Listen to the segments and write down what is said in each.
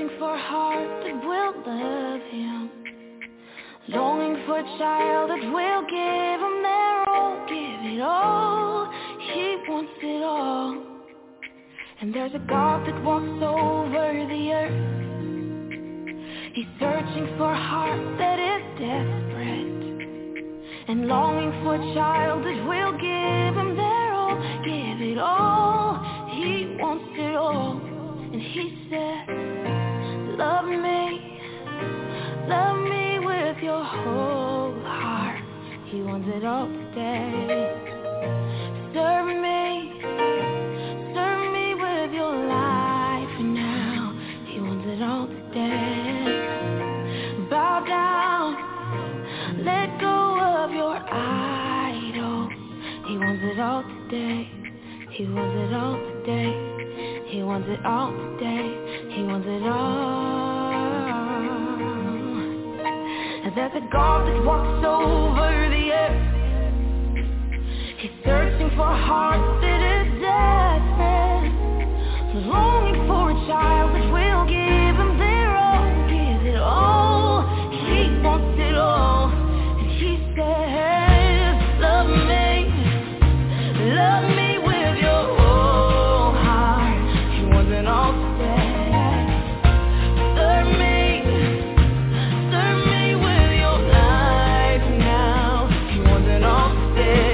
searching for a heart that will love him, longing for a child that will give him their all, give it all. He wants it all. And there's a God that walks over the earth. He's searching for a heart that is desperate and longing for a child that will give him their all, give it all. He wants it all. And he said, love me with your whole heart. He wants it all today. Serve me with your life now. He wants it all today. Bow down, let go of your idol. He wants it all today. He wants it all today. He wants it all today. He wants it all. And there's a God that walks over the earth. He's searching for a heart that is desperate, longing for a child that will give him their all, give it all. He wants it all. And he says, love me with your whole heart. He wants it all today. Serve me with your life now. He wants it all today.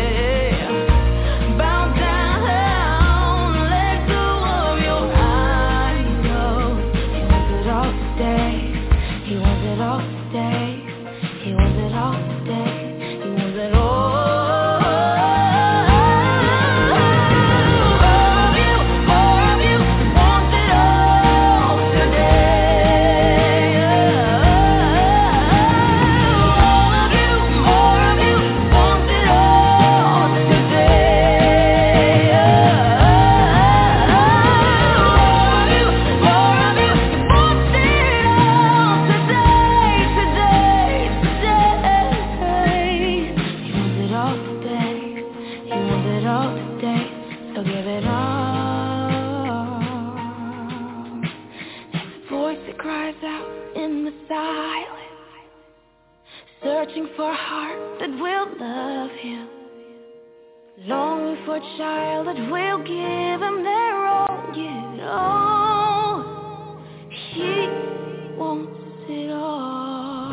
Searching for a heart that will love him, longing for a child that will give him their all, give it all. He wants it all.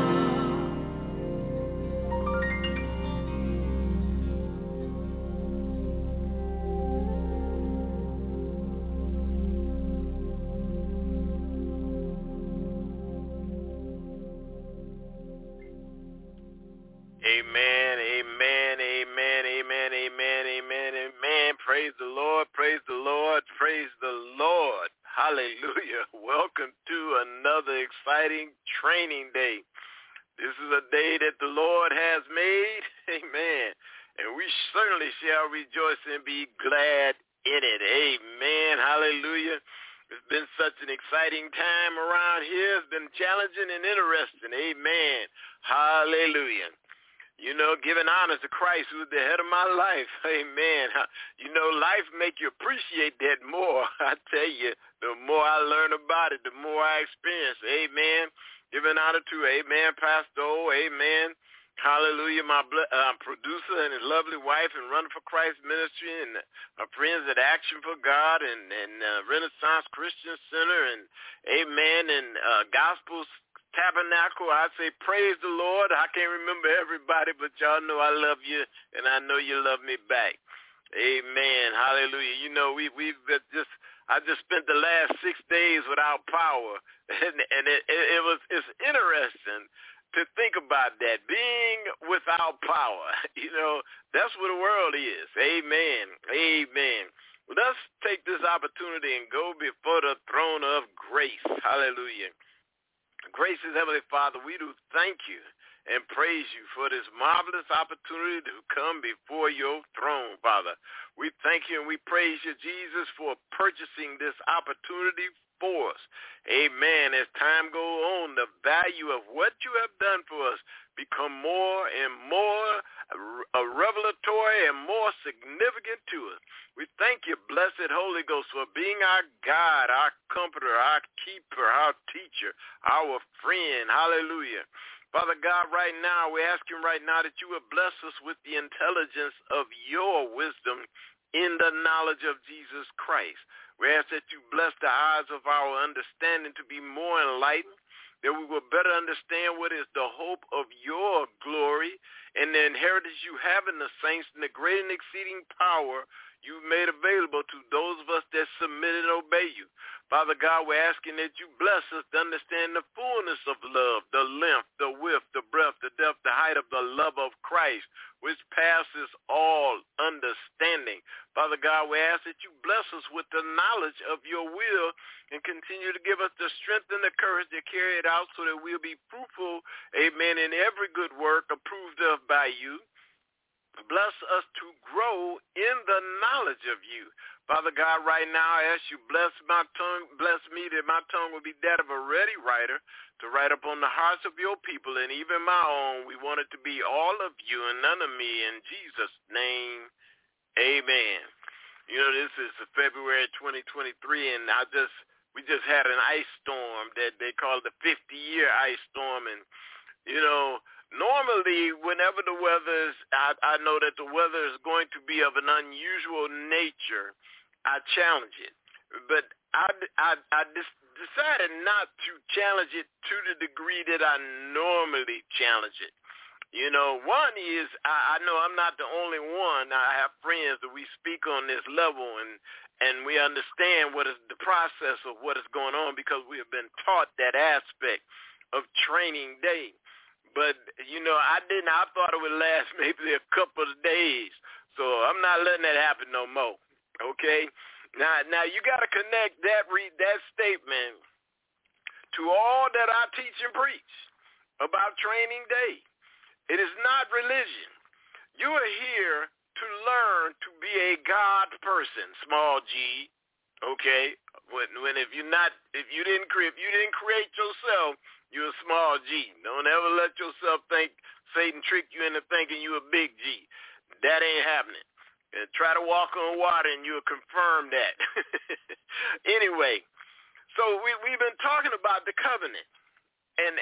Amen, amen, amen, amen, amen, amen, amen. Praise the Lord, praise the Lord, praise the Lord. Hallelujah. Welcome to another exciting training day. This is a day that the Lord has made. Amen. And we certainly shall rejoice and be glad in it. Amen. Hallelujah. It's been such an exciting time around here. It's been challenging and interesting. Amen. Hallelujah. You know, giving honor to Christ, who is the head of my life. Amen. You know, life make you appreciate that more. I tell you, the more I learn about it, the more I experience. Amen. Giving honor to, amen, Pastor O. Amen. Hallelujah, my producer and his lovely wife and Running for Christ Ministry and my friends at Action for God and Renaissance Christian Center and, amen, and Gospel Tabernacle. I say praise the Lord. I can't remember everybody, but y'all know I love you, and I know you love me back. Amen. Hallelujah. You know, I just spent the last 6 days without power, and it's interesting to think about that, being without power. You know, that's what the world is. Amen. Amen. Let's take this opportunity and go before the throne of grace. Hallelujah. Gracious Heavenly Father, we do thank you and praise you for this marvelous opportunity to come before your throne, Father. We thank you and we praise you, Jesus, for purchasing this opportunity for us. Amen. As time goes on, the value of what you have done for us become more and more revelatory and more significant to us. We thank you, blessed Holy Ghost, for being our guide, our comforter, our keeper, our teacher, our friend. Hallelujah. Father God, right now, we're asking right now that you would bless us with the intelligence of your wisdom in the knowledge of Jesus Christ. We ask that you bless the eyes of our understanding to be more enlightened, that we will better understand what is the hope of your glory and the inheritance you have in the saints and the great and exceeding power you made available to those of us that submit and obey you. Father God, we're asking that you bless us to understand the fullness of love, the length, the width, the breadth, the depth, the height of the love of Christ, which passes all understanding. Father God, we ask that you bless us with the knowledge of your will and continue to give us the strength and the courage to carry it out so that we'll be fruitful, amen, in every good work approved of by you. Bless us to grow in the knowledge of you. Father God, right now I ask you bless my tongue, bless me that my tongue will be that of a ready writer to write upon the hearts of your people and even my own. We want it to be all of you and none of me. In Jesus' name, amen. You know, this is February 2023, and we just had an ice storm that they call the 50-year ice storm, and you know, normally, whenever the weather is, I know that the weather is going to be of an unusual nature, I challenge it. But I decided not to challenge it to the degree that I normally challenge it. You know, one is, I know I'm not the only one. I have friends that we speak on this level, and we understand what is the process of what is going on because we have been taught that aspect of training day. But, you know, I thought it would last maybe a couple of days. So I'm not letting that happen no more, okay? Now you got to connect that statement to all that I teach and preach about training day. It is not religion. You are here to learn to be a God person, small g, okay? If you didn't create yourself, you're a small G. Don't ever let yourself think Satan trick you into thinking you're a big G. That ain't happening. And try to walk on water and you'll confirm that. Anyway, so we've been talking about the covenant. And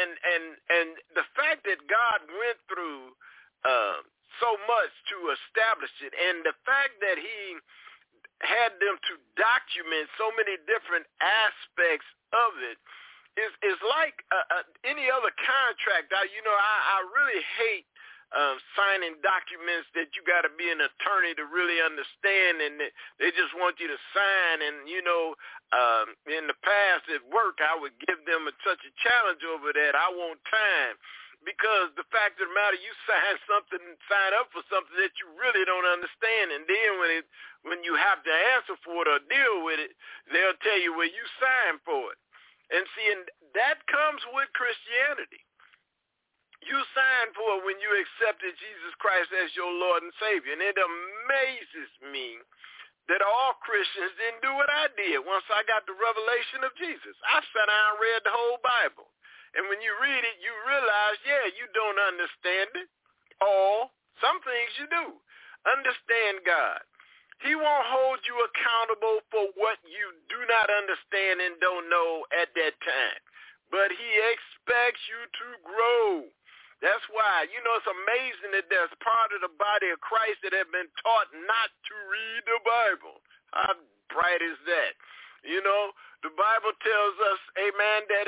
the fact that God went through so much to establish it, and the fact that he had them to document so many different aspects of it is like any other contract. I really hate signing documents that you got to be an attorney to really understand, and they just want you to sign. And, you know, in the past at work, I would give them such a challenge over that. I want time. Because the fact of the matter, you sign up for something that you really don't understand, and then when you have to answer for it or deal with it, they'll tell you, well, you signed for it. And see, and that comes with Christianity. You signed for it when you accepted Jesus Christ as your Lord and Savior, and it amazes me that all Christians didn't do what I did once I got the revelation of Jesus. I sat down and read the whole Bible. And when you read it, you realize, yeah, you don't understand it all. Some things you do. Understand God. He won't hold you accountable for what you do not understand and don't know at that time. But he expects you to grow. That's why, you know, it's amazing that there's part of the body of Christ that have been taught not to read the Bible. How bright is that? You know, the Bible tells us, amen, that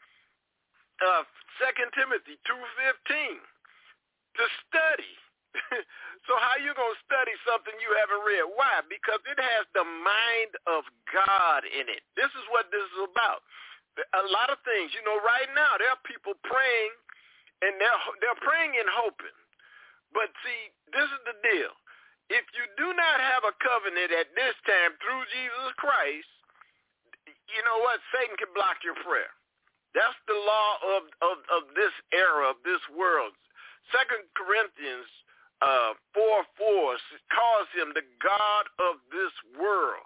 2 Timothy 2:15, to study. So how you going to study something you haven't read? Why? Because it has the mind of God in it. This is what this is about. A lot of things, you know, right now there are people praying, and they're praying and hoping. But see, this is the deal. If you do not have a covenant at this time through Jesus Christ, you know what? Satan can block your prayer. That's the law of this era, of this world. 2 Corinthians 4:4 calls him the God of this world.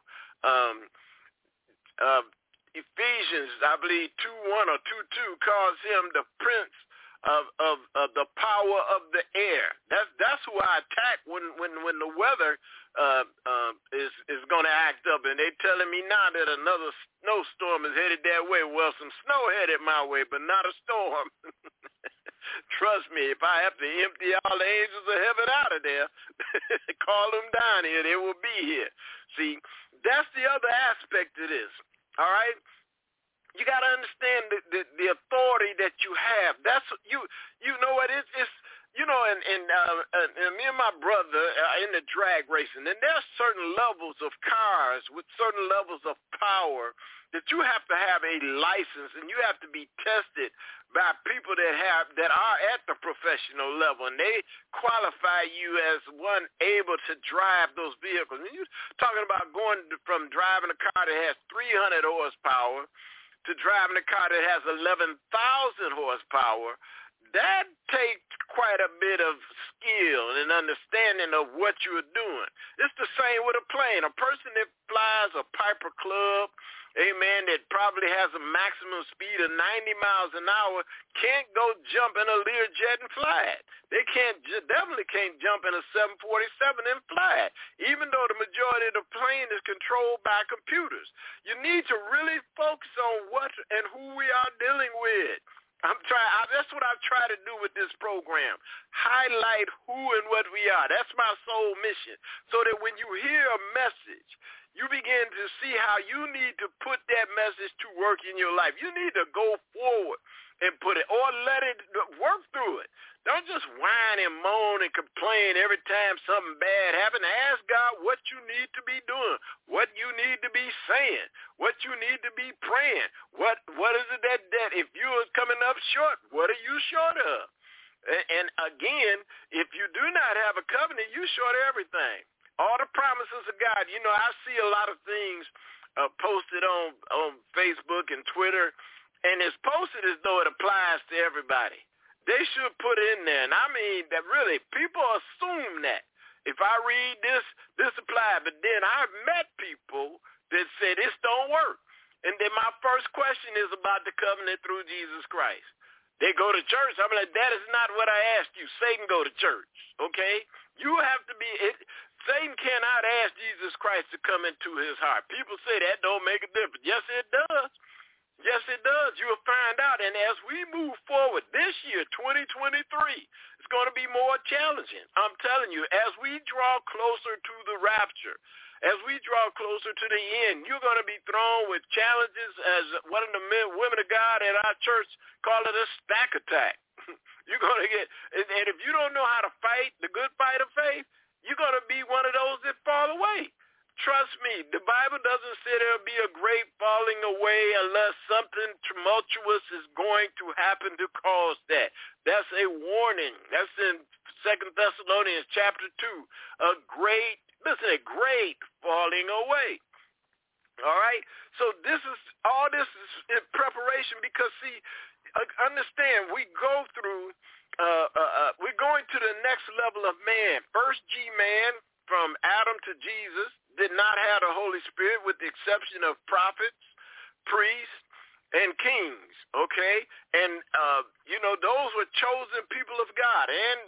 Ephesians, I believe, 2:1 or 2:2 calls him the prince of the power of the air. That's who I attack when the weather is going to act up, and they telling me now that another snowstorm is headed that way. Well, some snow headed my way, but not a storm. Trust me, if I have to empty all the angels of heaven out of there, call them down here, they will be here. See, that's the other aspect of this, all right? You got to understand the authority that you have. That's you know what, it's you know, and me and my brother are in the drag racing, and there's certain levels of cars with certain levels of power that you have to have a license, and you have to be tested by people that are at the professional level, and they qualify you as one able to drive those vehicles. And you're talking about going from driving a car that has 300 horsepower to driving a car that has 11,000 horsepower. That takes quite a bit of skill and understanding of what you're doing. It's the same with a plane. A person that flies a Piper Cub, amen, that probably has a maximum speed of 90 miles an hour can't go jump in a Learjet and fly it. They definitely can't jump in a 747 and fly it, even though the majority of the plane is controlled by computers. You need to really focus on what and who we are dealing with. That's what I try to do with this program. Highlight who and what we are. That's my sole mission. So that when you hear a message, you begin to see how you need to put that message to work in your life. You need to go forward and put it, or let it work through it. Don't just whine and moan and complain every time something bad happens. Ask God what you need to be doing, what you need to be saying, what you need to be praying. What is it that if you're coming up short, what are you short of? And again, if you do not have a covenant, you're short of everything. All the promises of God. You know, I see a lot of things posted on Facebook and Twitter, and it's posted as though it applies to everybody. They should put it in there. And I mean, that really, people assume that. If I read this applies. But then I've met people that say this don't work. And then my first question is about the covenant through Jesus Christ. They go to church. I'm like, that is not what I asked you. Satan go to church, okay? You have to be, Satan cannot ask Jesus Christ to come into his heart. People say that don't make a difference. Yes, it does. Yes, it does. You'll find out. And as we move forward this year, 2023, it's going to be more challenging. I'm telling you, as we draw closer to the rapture, as we draw closer to the end, you're going to be thrown with challenges, as one of the women of God at our church call it a stack attack. You're going to get, and if you don't know how to fight the good fight of faith, you're going to be one of those that fall away. Trust me, the Bible doesn't say there'll be a great falling away unless something tumultuous is going to happen to cause that. That's a warning. That's in 2 Thessalonians chapter 2. A great falling away. All right? So all this is in preparation because, see, understand, we go through, we're going to the next level of man. First G man, from Adam to Jesus, did not have the Holy Spirit with the exception of prophets, priests, and kings, okay? And, those were chosen people of God. And,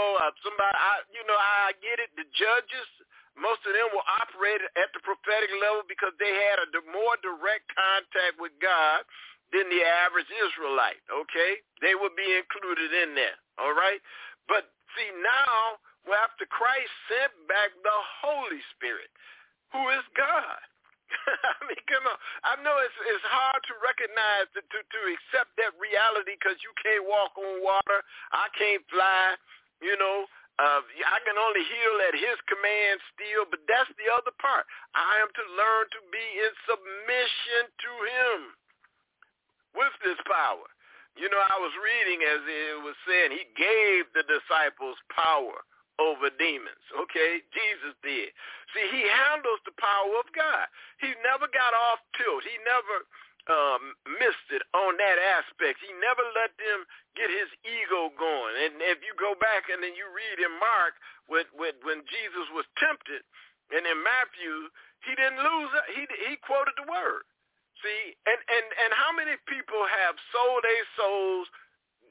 I get it, the judges, most of them will operate at the prophetic level because they had a more direct contact with God than the average Israelite, okay? They would be included in there, all right? But, see, now, after Christ sent back the Holy Spirit, who is God. I mean, come on. I know it's hard to recognize, to accept that reality because you can't walk on water. I can't fly, I can only heal at his command still, but that's the other part. I am to learn to be in submission to him with this power. I was reading as it was saying, he gave the disciples power over demons, okay? Jesus did. See, he handles the power of God. He never got off tilt. He never missed it on that aspect. He never let them get his ego going. And if you go back and then you read in Mark when Jesus was tempted, and in Matthew, he didn't lose it. He quoted the word. See, and how many people have sold their souls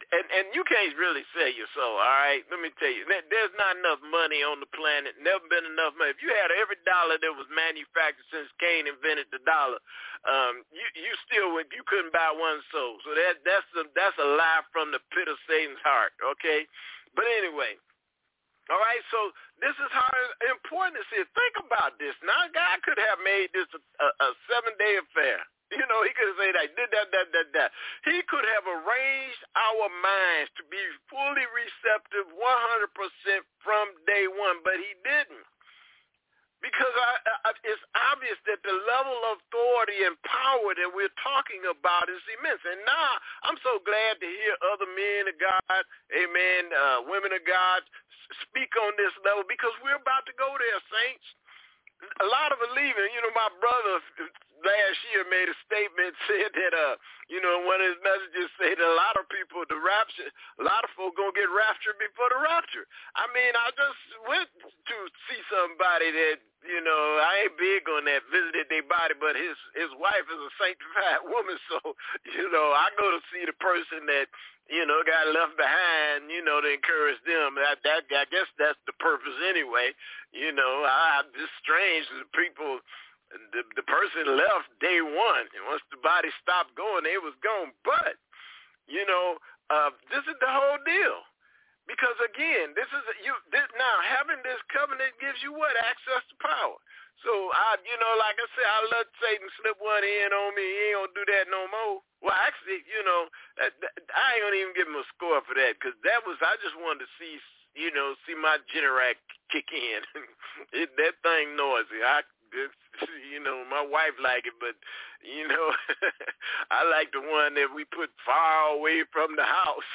and you can't really sell your soul, all right? Let me tell you, there's not enough money on the planet, never been enough money. If you had every dollar that was manufactured since Cain invented the dollar, you couldn't buy one soul. So that's a lie from the pit of Satan's heart, okay? But anyway, all right, so this is how important this is. Think about this. Now, God could have made this a 7-day affair. You know, he could have said, I did that. He could have arranged our minds to be fully receptive 100% from day one, but he didn't. Because it's obvious that the level of authority and power that we're talking about is immense. And now I'm so glad to hear other men of God, amen, women of God speak on this level because we're about to go there, saints. A lot of believers, you know, my brother last year made a statement, said that, one of his messages said that a lot of people, a lot of folks going to get raptured before the rapture. I mean, I just went to see somebody that, you know, I ain't big on that, visited their body, but his wife is a sanctified woman, so, you know, I go to see the person that, you know, got left behind, you know, to encourage them. I guess that's the purpose anyway. You know, it's strange that people, the person left day one, and once the body stopped going, they was gone. But, you know, this is the whole deal. Because, again, now having this covenant gives you what? Access to power. So, like I said, I let Satan slip one in on me. He ain't going to do that no more. Well, actually, you know, I ain't going to even give him a score for that because I just wanted to see my Generac kick in. That thing noisy. My wife like it, but, you know, I like the one that we put far away from the house.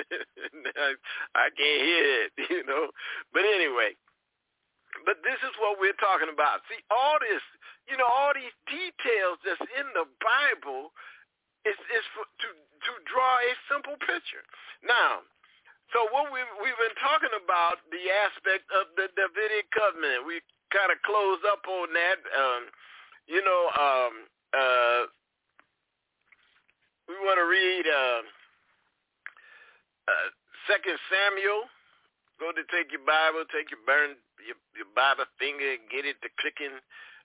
I can't hear it, you know. But anyway, but this is what we're talking about. See, all this, you know, all these details that's in the Bible is to draw a simple picture. Now, so what we've been talking about, the aspect of the Davidic covenant. We kind of closed up on that. We want to read 2 Samuel. Go to take your Bible, take your Bible finger, and get it to clicking.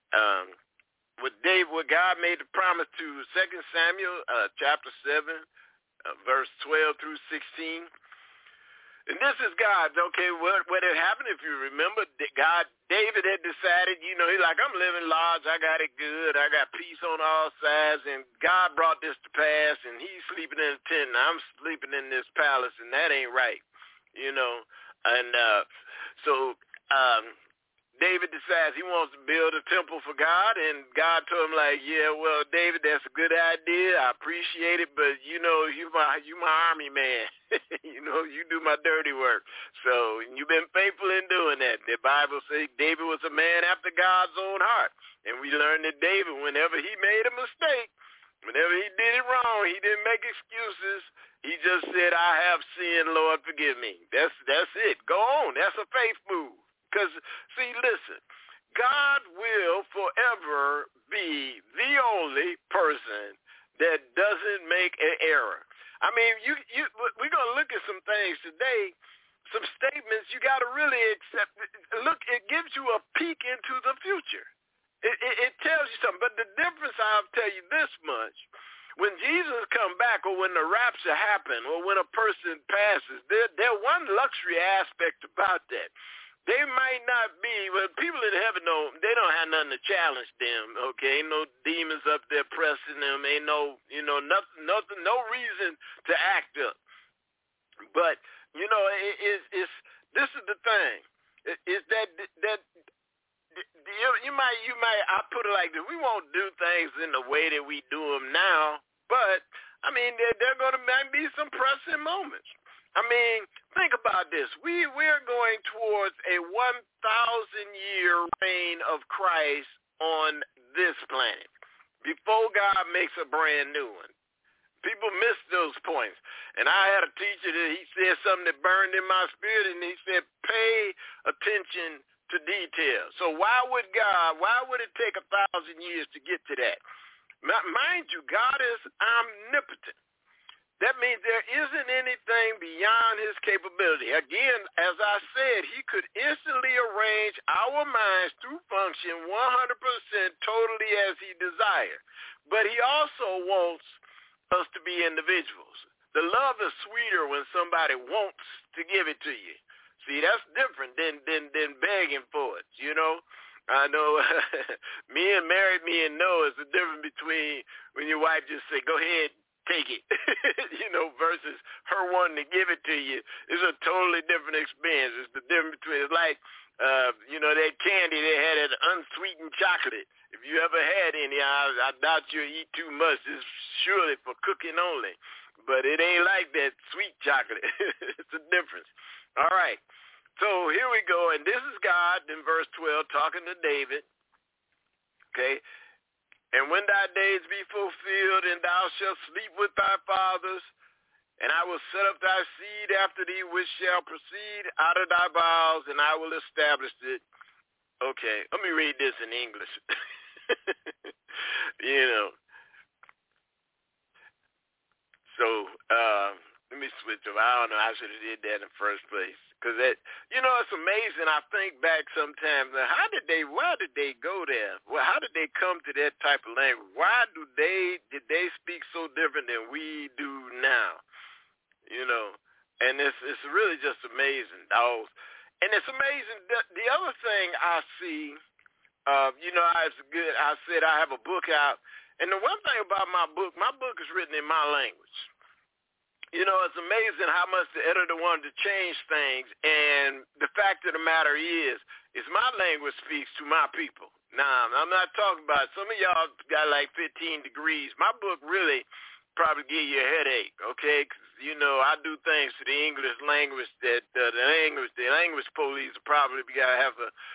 What God made the promise to 2 Samuel chapter 7, verse 12 through 16. And this is God's, okay, what had happened, if you remember, David had decided, you know, he's like, I'm living large, I got it good, I got peace on all sides, and God brought this to pass, and he's sleeping in a tent, and I'm sleeping in this palace, and that ain't right, you know. And so David decides he wants to build a temple for God, and God told him, like, yeah, well, David, that's a good idea. I appreciate it, but, you know, you my army man. You know, you do my dirty work. So you've been faithful in doing that. The Bible says David was a man after God's own heart. And we learned that David, whenever he made a mistake, whenever he did it wrong, he didn't make excuses. He just said, I have sinned, Lord, forgive me. That's it. Go on. That's a faith move. Because, see, listen, God will forever be the only person that doesn't make an error. I mean, we're going to look at some things today, some statements you got to really accept. Look, it gives you a peek into the future. It tells you something. But the difference, I'll tell you this much. When Jesus come back or when the rapture happen or when a person passes, there's one luxury aspect about that. They might not be, well, people in heaven they don't have nothing to challenge them, okay? Ain't no demons up there pressing them. Ain't no, nothing, no reason to act up. But, you know, this is the thing. Is that you might, I put it like this, we won't do things in the way that we do them now, but, I mean, there are going to be some pressing moments. I mean, think about this. We're going towards a 1,000-year reign of Christ on this planet before God makes a brand new one. People miss those points. And I had a teacher that he said something that burned in my spirit, and he said, pay attention to detail. So why would it take 1,000 years to get to that? Mind you, God is omnipotent. That means there isn't anything beyond his capability. Again, as I said, he could instantly arrange our minds to function 100% totally as he desired. But he also wants us to be individuals. The love is sweeter when somebody wants to give it to you. See, that's different than begging for it, you know. I know married me and know it's the difference between when your wife just say, go ahead, take it, you know, versus her wanting to give it to you. It's a totally different experience. It's the difference between, it's like, you know, that candy they had, that unsweetened chocolate. If you ever had any, I doubt you'll eat too much. It's surely for cooking only. But it ain't like that sweet chocolate. It's a difference. All right. So here we go. And this is God in verse 12 talking to David. Okay. And when thy days be fulfilled, and thou shalt sleep with thy fathers, and I will set up thy seed after thee, which shall proceed out of thy bowels, and I will establish it. Okay, let me read this in English. You know. So let me switch up. I don't know. I should have did that in the first place. Because, you know, it's amazing. I think back sometimes, why did they go there? Well, how did they come to that type of language? Why did they speak so different than we do now? You know, and it's really just amazing, dog. And it's amazing. The other thing I see, you know, it's good. I said I have a book out. And the one thing about my book is written in my language. You know, it's amazing how much the editor wanted to change things, and the fact of the matter is my language speaks to my people. Now, I'm not talking about, some of y'all got like 15 degrees. My book really probably give you a headache, okay? 'Cause, you know, I do things to the English language that the language police probably got to have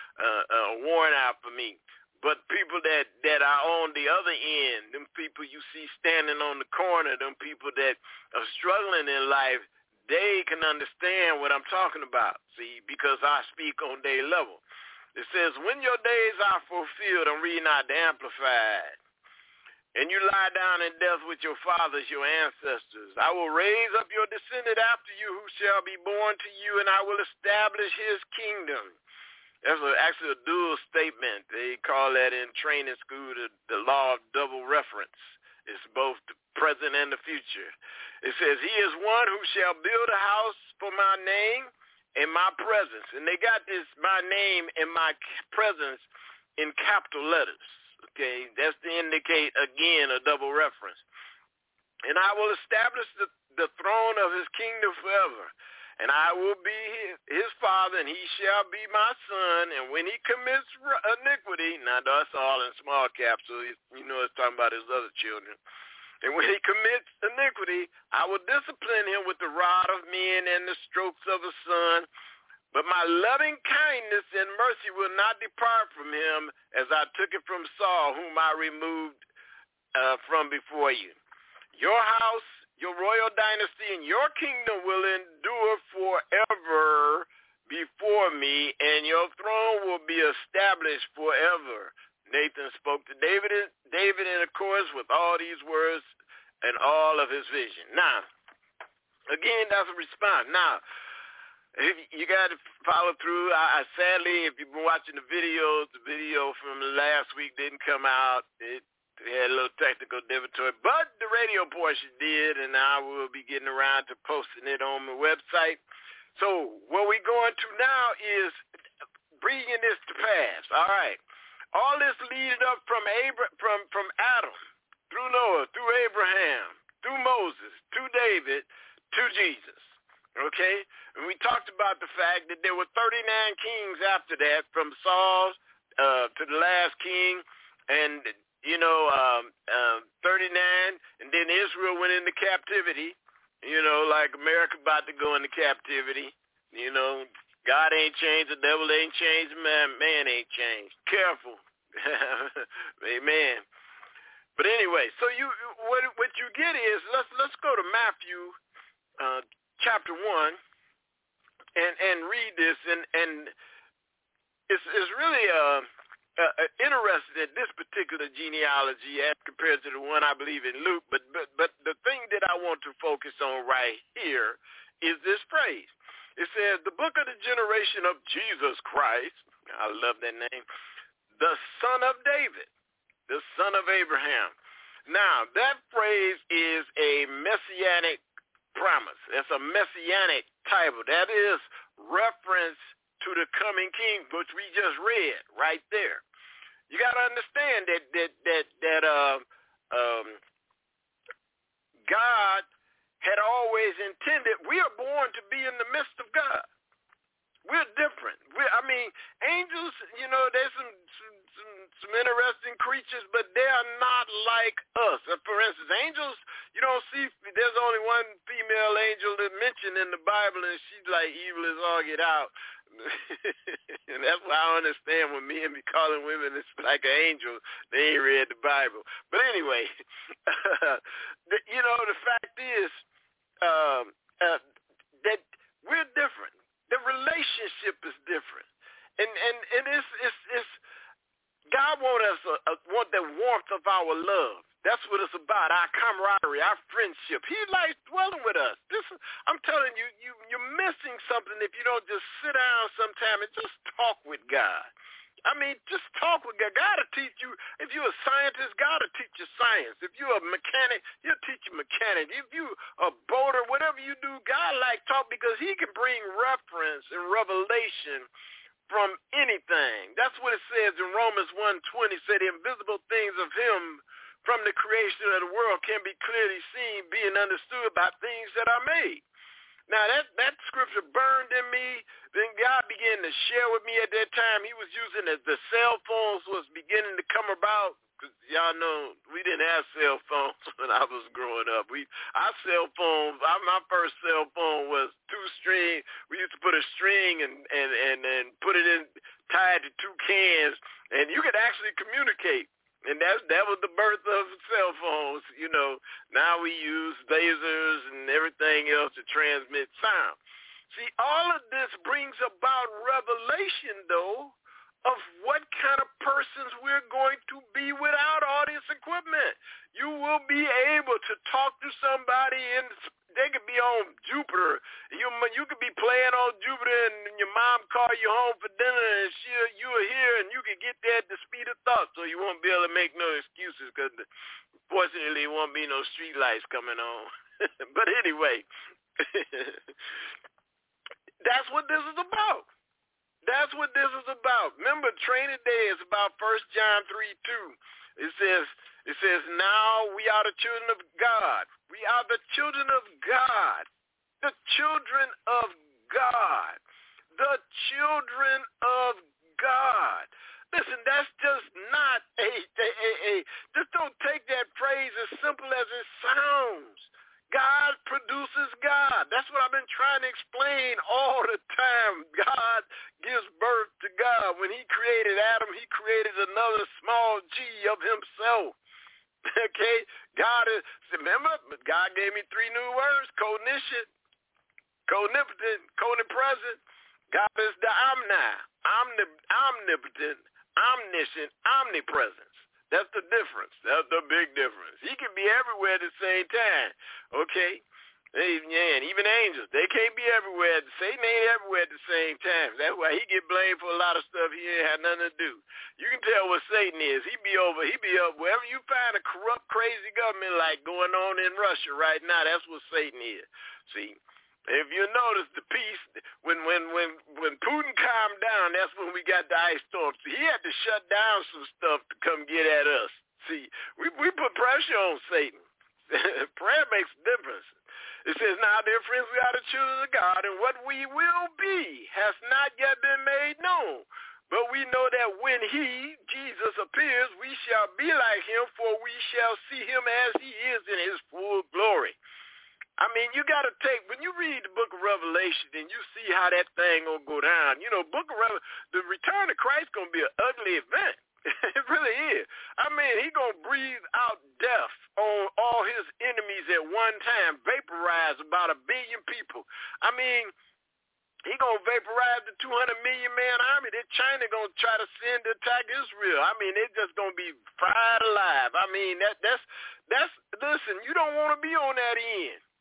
a warrant out for me. But people that are on the other end, them people you see standing on the corner, them people that are struggling in life, they can understand what I'm talking about, see, because I speak on their level. It says, when your days are fulfilled, I'm reading out the Amplified, and you lie down in death with your fathers, your ancestors, I will raise up your descendant after you who shall be born to you, and I will establish his kingdom. That's actually a dual statement. They call that in training school the law of double reference. It's both the present and the future. It says, he is one who shall build a house for my name and my presence. And they got this, my name and my presence, in capital letters. Okay, that's to indicate, again, a double reference. And I will establish the throne of his kingdom forever. And I will be his father, and he shall be my son. And when he commits iniquity, now that's all in small caps, so you know it's talking about his other children. And when he commits iniquity, I will discipline him with the rod of men and the strokes of a son. But my loving kindness and mercy will not depart from him, as I took it from Saul, whom I removed from before you. Your house, your royal dynasty, and your kingdom will endure forever before me, and your throne will be established forever. Nathan spoke to David in accordance with all these words and all of his vision. Now, again, that's a response. Now, you got to follow through. Sadly, if you've been watching the video from last week didn't come out. It had a little technical difficulty, but the radio portion did, and I will be getting around to posting it on my website. So what we're going to now is bringing this to pass. All right. All this leading up from Adam, through Noah, through Abraham, through Moses, to David, to Jesus. Okay? And we talked about the fact that there were 39 kings after that, from Saul to the last king, and 39, and then Israel went into captivity, like America about to go into captivity. God ain't changed, the devil ain't changed, man ain't changed. Careful. Amen. But anyway, so what you get is, let's go to Matthew chapter 1 and read this, and it's really interested in this particular genealogy as compared to the one I believe in Luke, but the thing that I want want to focus on right here is this phrase. It says, the book of the generation of Jesus Christ, I love that name, the son of David, the son of Abraham. Now, that phrase is a messianic promise. It's a messianic title. That is reference to the coming king, which we just read right there. You got to understand that God had always intended, we are born to be in the midst of God. We're different. Angels, there's some interesting creatures, but they are not like us. For instance, angels, you don't see, there's only one female angel that mentioned in the Bible, and she's like evil as all get out. And that's why I understand when men be calling women it's like an angel, they ain't read the Bible. But anyway, the fact is that we're different. The relationship is different, and it's God want the warmth of our love. That's what it's about, our camaraderie, our friendship. He likes dwelling with us. I'm telling you, you're missing something if you don't just sit down sometime and just talk with God. Just talk with God. God will teach you. If you're a scientist, God will teach you science. If you're a mechanic, He'll teach you mechanics. If you're a boater, whatever you do, God likes talk because He can bring reference and revelation from anything. That's what it says in Romans 1:20, said the invisible things of Him from the creation of the world can be clearly seen, being understood by things that are made. Now, that scripture burned in me. Then God began to share with me at that time. He was using the cell phones was beginning to come about. Because y'all know we didn't have cell phones when I was growing up. My first cell phone was 2-string. We used to put a string and put it in, tied to 2 cans, and you could actually communicate. And that was the birth of cell phones. Now we use lasers and everything else to transmit sound. See, all of this brings about revelation, though, of what kind of persons we're going to be without all this equipment. You will be able to talk to somebody, and they could be on Jupiter. You could be playing on Jupiter, and your mom call you home for dinner, and you are here, and you can get there at the speed of thought, so you won't be able to make no excuses, because fortunately, there won't be no street lights coming on. But anyway, that's what this is about. That's what this is about. Remember, training day is about 1 John 3:2. It says, now we are the children of God. We are the children of God. The children of God. The children of God. Listen, that's just not just don't take that phrase as simple as it sounds. God produces God. That's what I've been trying to explain all the time. God gives birth to God. When He created Adam, He created another small g of Himself. Okay? Remember, God gave me 3 new words: co-omniscient, co-omnipotent, co-omnipresent. God is the omnipotent, omniscient, omnipresence. That's the difference. That's the big difference. He can be everywhere at the same time. Okay? And even angels, they can't be everywhere. Satan ain't everywhere at the same time. That's why he get blamed for a lot of stuff he ain't had nothing to do. You can tell what Satan is. He be up wherever you find a corrupt, crazy government like going on in Russia right now. That's what Satan is. See? If you notice the peace, when Putin calmed down, that's when we got the ice storm. See, he had to shut down some stuff to come get at us. See, we put pressure on Satan. Prayer makes a difference. It says, now, dear friends, we are the children of God, and what we will be has not yet been made known. But we know that when He, Jesus, appears, we shall be like Him, for we shall see Him as He is in His full glory. You got to when you read the book of Revelation and you see how that thing going to go down, the return of Christ going to be an ugly event. It really is. He going to breathe out death on all His enemies at one time, vaporize about 1 billion people. He going to vaporize the 200 million man army that China going to try to send to attack Israel. They just going to be fried alive. Listen, you don't want to be on that end.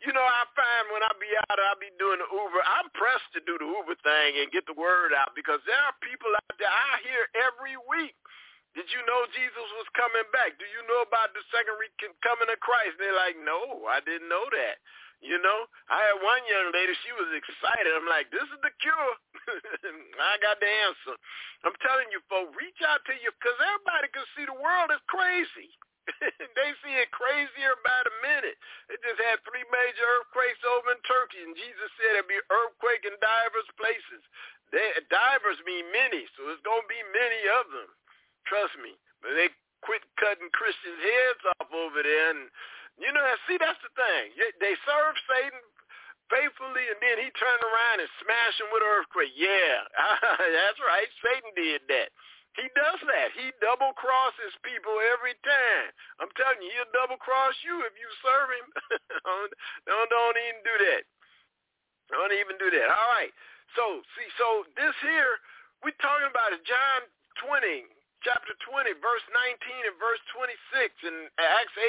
You know, I find when I be out, I be doing the Uber. I'm pressed to do the Uber thing and get the word out because there are people out there I hear every week. Did you know Jesus was coming back? Do you know about the second coming of Christ? And they're like, no, I didn't know that. You know, I had one young lady, she was excited. I'm like, this is the cure. I got the answer. I'm telling you, folks, reach out to you because everybody can see the world is crazy. They see it crazier by the minute. They just had 3 major earthquakes over in Turkey, and Jesus said there'd be earthquake in divers places. Divers mean many, so it's going to be many of them. Trust me. But they quit cutting Christians' heads off over there. And, you know, see, that's the thing. They serve Satan faithfully, and then he turned around and smashed him with an earthquake. Yeah, that's right. Satan did that. He does that. He double-crosses people every time. I'm telling you, he'll double-cross you if you serve him. Don't even do that. Don't even do that. All right. So this here, we're talking about John 20, chapter 20, verse 19 and verse 26 in Acts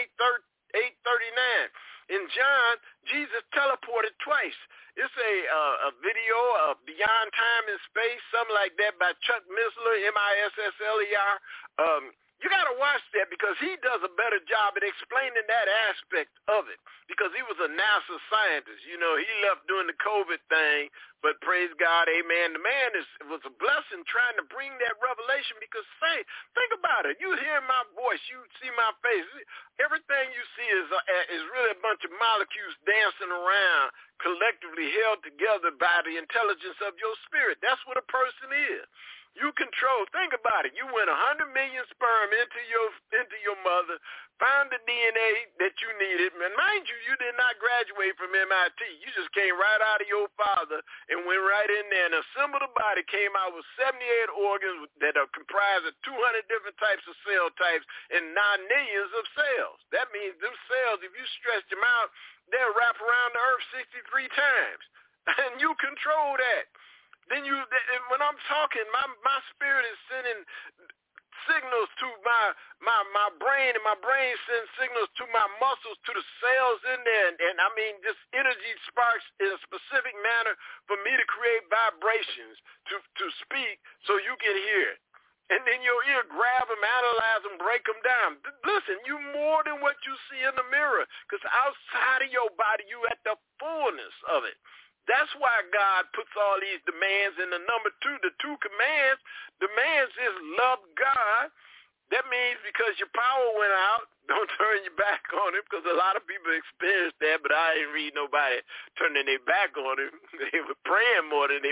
8:39. In John, Jesus teleported twice. It's a video of Beyond Time and Space, something like that, by Chuck Missler, Missler. You got to watch that because he does a better job at explaining that aspect of it because he was a NASA scientist. You know, he left during the COVID thing, but praise God, amen. The man was a blessing trying to bring that revelation because, think about it. You hear my voice. You see my face. Everything you see is really a bunch of molecules dancing around, collectively held together by the intelligence of your spirit. That's what a person is. You control. Think about it. You went 100 million sperm into your mother, found the DNA that you needed, and mind you, you did not graduate from MIT. You just came right out of your father and went right in there and assembled a body, came out with 78 organs that are comprised of 200 different types of cell types and 9 millions of cells. That means them cells, if you stretch them out, they'll wrap around the earth 63 times, and you control that. Then when I'm talking, my spirit is sending signals to my brain, and my brain sends signals to my muscles, to the cells in there, and I mean, just energy sparks in a specific manner for me to create vibrations to speak so you can hear it. And then your ear grab them, analyze them, break them down. Listen, you more than what you see in the mirror, because outside of your body, you at the fullness of it. That's why God puts all these demands in the number 2. The 2 demands is love God. That means because your power went out, don't turn your back on him, because a lot of people experience that, but I ain't read nobody turning their back on him. They were praying more than they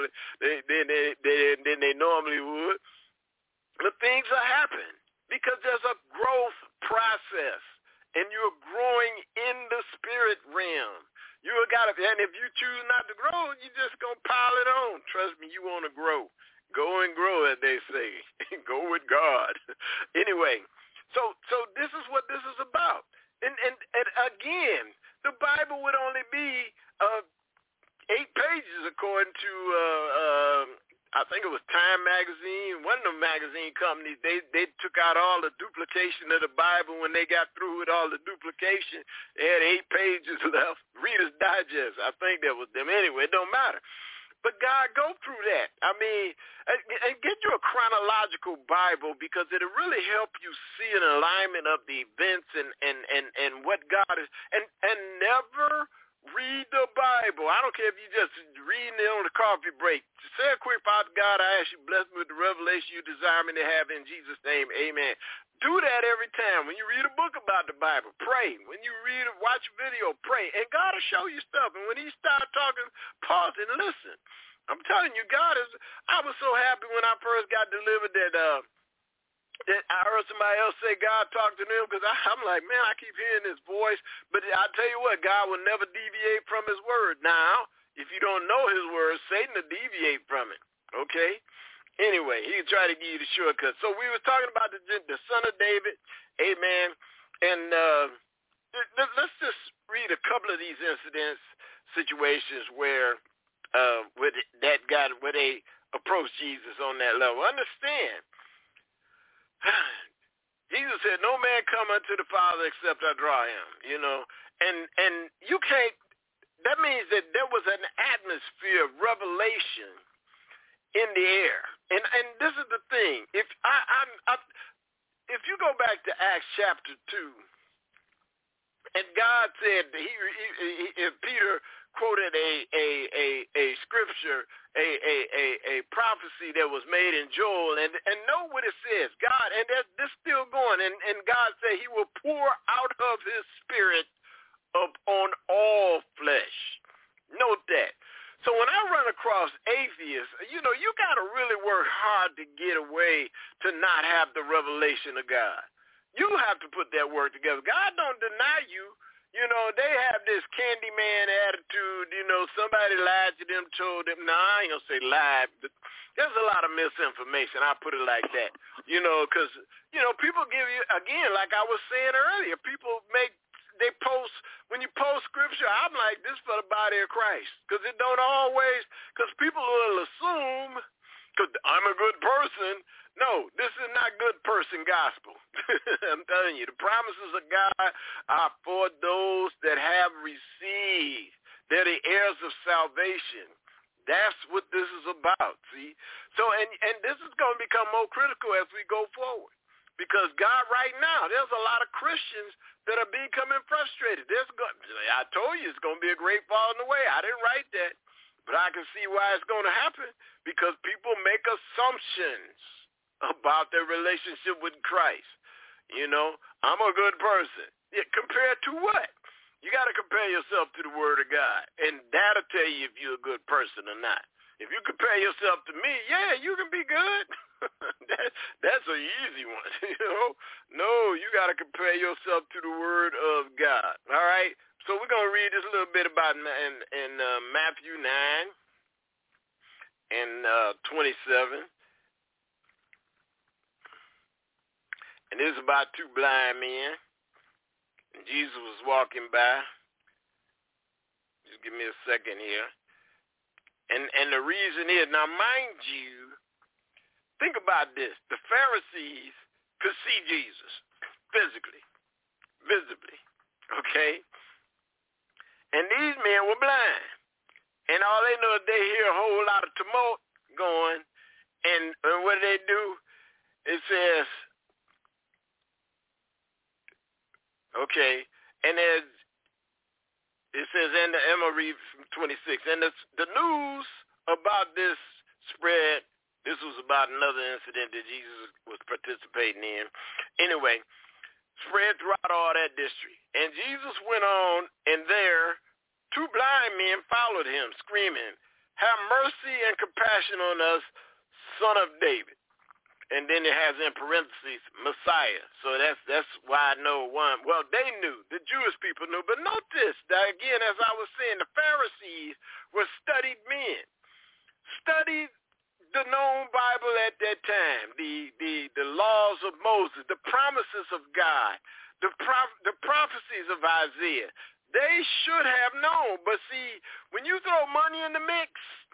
normally would. But things are happening because there's a growth process, and you're growing in the spirit realm. And if you choose not to grow, you're just going to pile it on. Trust me, you want to grow. Go and grow, as they say. Go with God. Anyway, so this is what this is about. And again, the Bible would only be 8 pages according to, I think it was Time Magazine. One of the magazine companies, they took out all the duplication of the Bible when they got through with all the duplication. They had 8 pages left. Reader's Digest, I think that was them. Anyway, it don't matter. But God, go through that. I mean, and get you a chronological Bible because it'll really help you see an alignment of the events and what God is. And never read the Bible. I don't care if you just reading it on the coffee break. Say a quick, Father God, I ask you bless me with the revelation you desire me to have in Jesus' name. Amen. Do that every time. When you read a book about the Bible, pray. When you read or watch a video, pray. And God will show you stuff. And when he starts talking, pause and listen. I'm telling you, I was so happy when I first got delivered that I heard somebody else say God talked to them because I'm like, man, I keep hearing this voice. But I tell you what, God will never deviate from his word. Now, if you don't know his word, Satan will deviate from it. Okay? Anyway, he'll try to give you the shortcut. So we were talking about the son of David. Amen. And let's just read a couple of these situations where they approached Jesus on that level. Understand, Jesus said, no man come unto the Father except I draw him, you know. And you can't, that means that there was an atmosphere of revelation in the air. And this is the thing. If if you go back to Acts chapter 2, and God said, if Peter quoted a scripture, a prophecy that was made in Joel, and know what it says. God, and this still going, and God said he will pour out of his spirit upon all flesh. Note that. So when I run across atheists, you know, you got to really work hard to get away to not have the revelation of God. You have to put that work together. God don't deny you. You know, they have this Candyman attitude. You know, somebody lied to them, told them. No, I ain't going to say lied. But there's a lot of misinformation. I'll put it like that. You know, because, you know, people give you, again, like I was saying earlier, people they post, when you post scripture, I'm like, this for the body of Christ. Because it don't always, because people will assume, because I'm a good person. No, this is not good person gospel. I'm telling you, the promises of God are for those that have received. They're the heirs of salvation. That's what this is about, see? So, and this is going to become more critical as we go forward. Because God right now, there's a lot of Christians that are becoming frustrated. I told you it's going to be a great falling away. I didn't write that. But I can see why it's going to happen. Because people make assumptions about their relationship with Christ. You know, I'm a good person. Yeah, compared to what? You got to compare yourself to the Word of God. And that'll tell you if you're a good person or not. If you compare yourself to me, yeah, you can be good. That's an easy one, you know. No, you got to compare yourself to the Word of God. All right. So we're gonna read this a little bit about in Matthew 9 and 27, and this is about two blind men. And Jesus was walking by. Just give me a second here. And the reason is, now mind you, think about this. The Pharisees could see Jesus physically, visibly, okay? And these men were blind. And all they know is they hear a whole lot of tumult going. And what do? It says, okay, and it says, and I'm going to read from 26, and the news about this spread. This was about another incident that Jesus was participating in. Anyway, spread throughout all that district. And Jesus went on, and there, two blind men followed him, screaming, have mercy and compassion on us, Son of David. And then it has in parentheses, Messiah. So that's why I know one. Well, they knew. The Jewish people knew. But notice that, again, as I was saying, the Pharisees were studied men. Studied the known Bible at that time, the laws of Moses, the promises of God, the prophecies of Isaiah. They should have known. But see, when you throw money in the mix,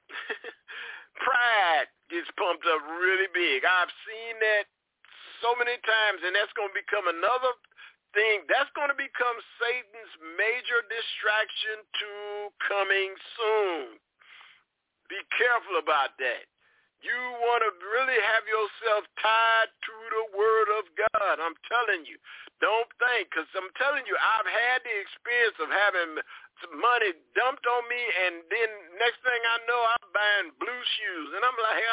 pride gets pumped up really big. I've seen that so many times, and that's going to become another thing. That's going to become Satan's major distraction to coming soon. Be careful about that. You want to really have yourself tied to the Word of God. I'm telling you. Don't think, because I'm telling you, I've had the experience of having some money dumped on me, and then next thing I know, I'm buying blue shoes. And I'm like,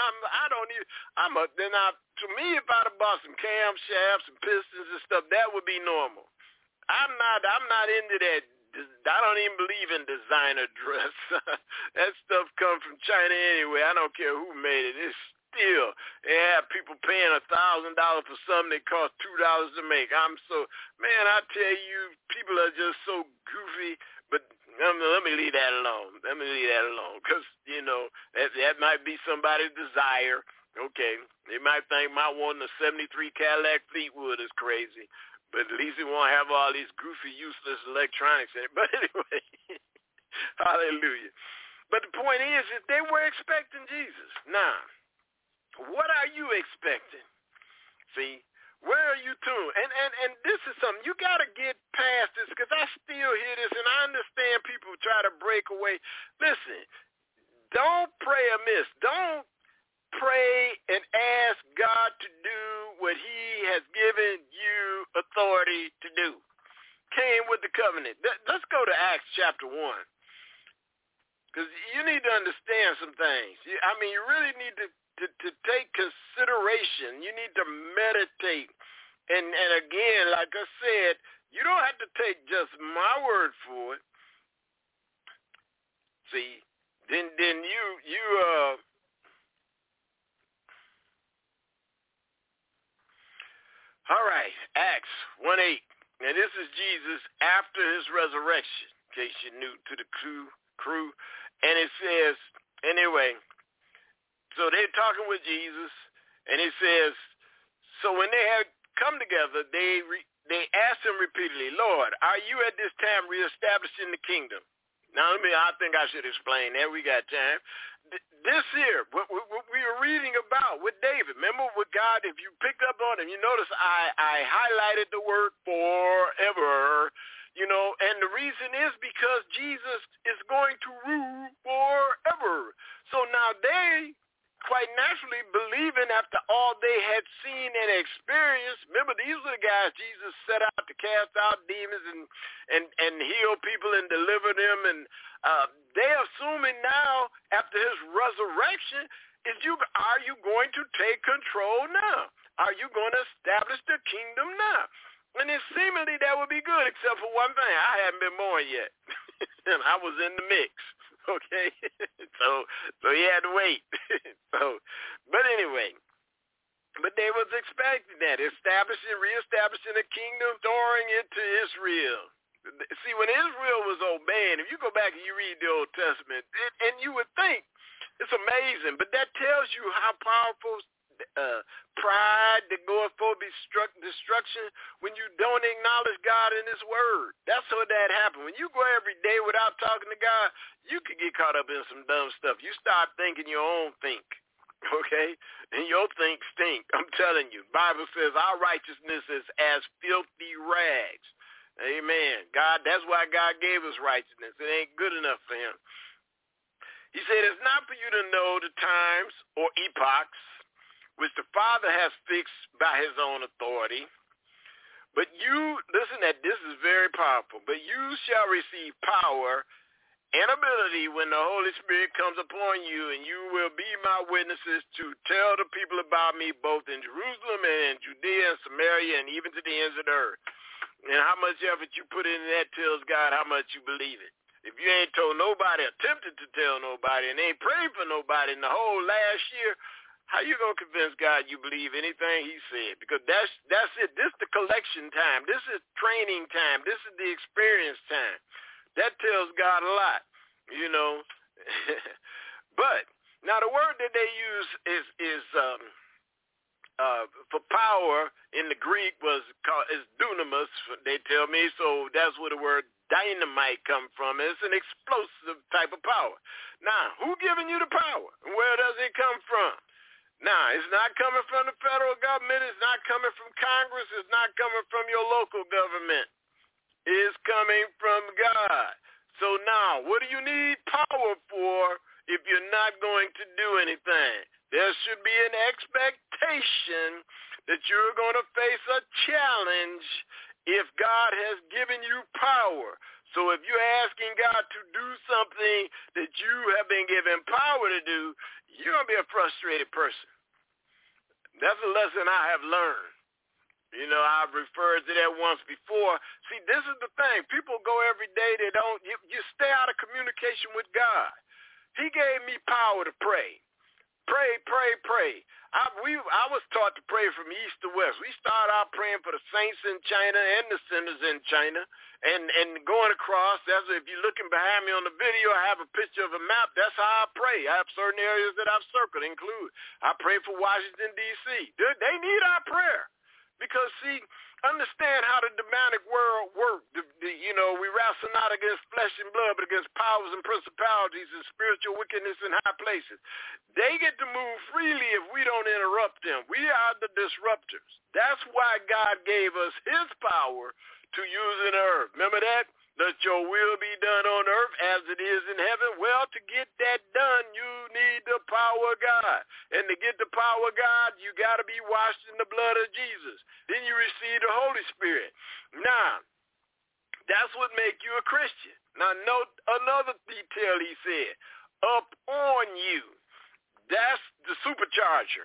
to me, if I'd have bought some camshafts and pistons and stuff, that would be normal. I'm not into that. I don't even believe in designer dress. That stuff comes from China anyway. I don't care who made it. It's still, they have people paying $1,000 for something that costs $2 to make. Man, I tell you, people are just so goofy. But let me leave that alone. Because, you know, that might be somebody's desire. Okay, they might think my wanting a 73 Cadillac Fleetwood is crazy. But at least it won't have all these goofy, useless electronics in it. But anyway, hallelujah. But the point is that they were expecting Jesus. Now, what are you expecting? See, Where are you tuned? And this is something, you got to get past this, because I still hear this, and I understand people try to break away. Listen, don't pray amiss. Don't pray and ask God to do what he has given you authority to do. Came with the covenant. Let's go to Acts chapter 1. Because you need to understand some things. I mean, you really need to take consideration. You need to meditate. And again, like I said, you don't have to take just my word for it. See, then you all right, Acts 1:8. And this is Jesus after his resurrection, in case you're new to the crew. And it says, anyway, so they're talking with Jesus, and it says, so when they had come together, they asked him repeatedly, Lord, are you at this time reestablishing the kingdom? Now, I think I should explain that. We got time. This here, what we were reading about with David, remember with God, if you pick up on it, you notice I highlighted the word forever, and the reason is because Jesus is going to rule forever. So now they, quite naturally, believing after all they had seen and experienced, remember these were the guys Jesus set out to cast out demons and heal people and deliver them, and they're assuming now after his resurrection, are you going to take control now? Are you going to establish the kingdom now? And it seemingly that would be good, except for one thing. I hadn't been born yet. And I was in the mix. Okay? So he had to wait. But anyway, but they was expecting that, reestablishing the kingdom, restoring it to Israel. See, when Israel was obeying, if you go back and you read the Old Testament, and you would think it's amazing, but that tells you how powerful pride that goeth for destruction when you don't acknowledge God in his word. That's what that happened. When you go every day without talking to God, you could get caught up in some dumb stuff. You start thinking your own think, okay? And your think stink. I'm telling you. The Bible says our righteousness is as filthy rags. Amen. God, that's why God gave us righteousness. It ain't good enough for him. He said it's not for you to know the times or epochs which the Father has fixed by his own authority. But you, listen, that this is very powerful, but you shall receive power and ability when the Holy Spirit comes upon you, and you will be my witnesses to tell the people about me both in Jerusalem and in Judea and Samaria and even to the ends of the earth. And how much effort you put into that tells God how much you believe it. If you ain't told nobody, attempted to tell nobody, and ain't prayed for nobody in the whole last year, how you going to convince God you believe anything he said? Because that's it. This is the collection time. This is training time. This is the experience time. That tells God a lot, But now the word that they use is for power in the Greek is dunamis, they tell me. So that's where the word dynamite come from. It's an explosive type of power. Now, who giving you the power? Where does it come from? Now, it's not coming from the federal government. It's not coming from Congress. It's not coming from your local government. It's coming from God. So now, what do you need power for if you're not going to do anything? There should be an expectation that you're going to face a challenge if God has given you power. So if you're asking God to do something that you have been given power to do, you're going to be a frustrated person. That's a lesson I have learned. I've referred to that once before. See, this is the thing. People go every day, you stay out of communication with God. He gave me power to pray. Pray. I was taught to pray from east to west. We start out praying for the saints in China and the sinners in China, and going across. That's if you're looking behind me on the video, I have a picture of a map. That's how I pray. I have certain areas that I've circled. I pray for Washington, D.C. They need our prayer. Because, see, understand how the demonic world works. We wrestle not against flesh and blood, but against powers and principalities and spiritual wickedness in high places. They get to move freely if we don't interrupt them. We are the disruptors. That's why God gave us his power to use in the earth. Remember that? Let your will be done on earth as it is in heaven. Well, to get that done, you need the power of God. And to get the power of God, you got to be washed in the blood of Jesus. Then you receive the Holy Spirit. Now, that's what makes you a Christian. Now, note another detail he said. Up on you. That's the supercharger.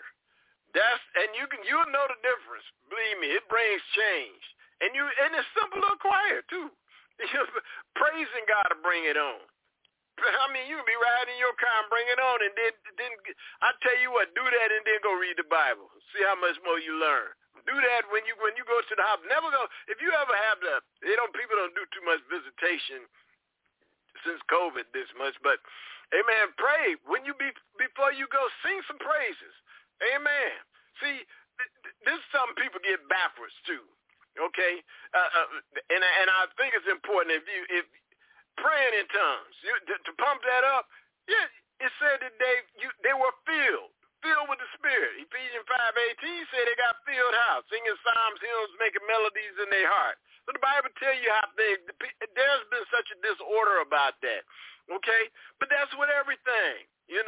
You'll know the difference. Believe me, it brings change. And it's simple to acquire, too. Praising God to bring it on. I mean, you can be riding your car and bring it on, and then I tell you what, do that and then go read the Bible. See how much more you learn. Do that when you go to the house. Never go. If you ever have people don't do too much visitation since COVID this much, but amen. Pray before you go. Sing some praises. Amen. See, this is something people get backwards too. Okay, and I think it's important if praying in tongues to pump that up. Yeah, it said that they were filled with the Spirit. Ephesians 5:18 said they got filled how? Singing psalms, hymns, making melodies in their heart. So the Bible tell you how there's been such a disorder about that. Okay, but that's with everything,